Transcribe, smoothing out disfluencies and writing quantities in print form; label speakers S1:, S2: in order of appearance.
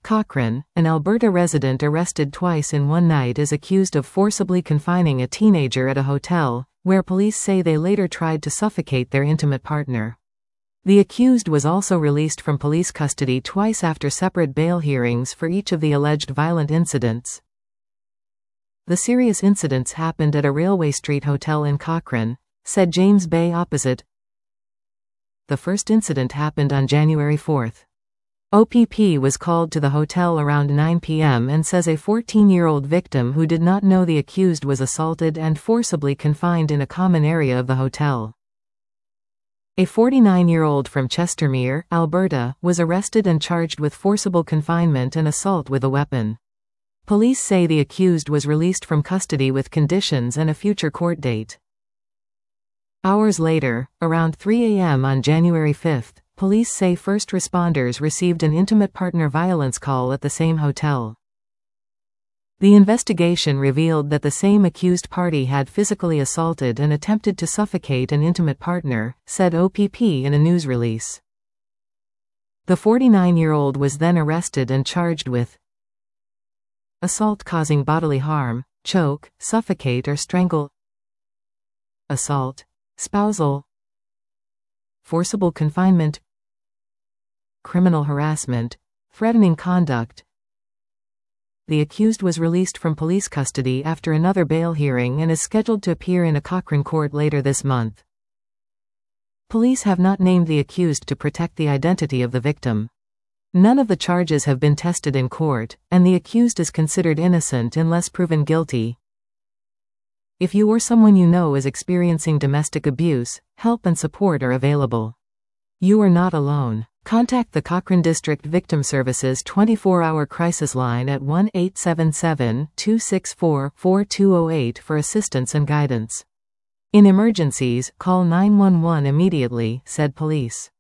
S1: Cochrane, an Alberta resident arrested twice in one night, is accused of forcibly confining a teenager at a hotel, where police say they later tried to suffocate their intimate partner. The accused was also released from police custody twice after separate bail hearings for each of the alleged violent incidents. The serious incidents happened at a Railway Street hotel in Cochrane, said James Bay Opposite. The first incident happened on January 4. OPP was called to the hotel around 9 p.m. and says a 14-year-old victim who did not know the accused was assaulted and forcibly confined in a common area of the hotel. A 49-year-old from Chestermere, Alberta, was arrested and charged with forcible confinement and assault with a weapon. Police say the accused was released from custody with conditions and a future court date. Hours later, around 3 a.m. on January 5, police say first responders received an intimate partner violence call at the same hotel. The investigation revealed that the same accused party had physically assaulted and attempted to suffocate an intimate partner, said OPP in a news release. The 49-year-old was then arrested and charged with assault causing bodily harm, choke, suffocate or strangle, assault, spousal, forcible confinement, criminal harassment, threatening conduct. The accused was released from police custody after another bail hearing and is scheduled to appear in a Cochrane court later this month. Police have not named the accused to protect the identity of the victim. None of the charges have been tested in court, and the accused is considered innocent unless proven guilty. If you or someone you know is experiencing domestic abuse, help and support are available. You are not alone. Contact the Cochrane District Victim Services 24-hour crisis line at 1-877-264-4208 for assistance and guidance. In emergencies, call 911 immediately, said police.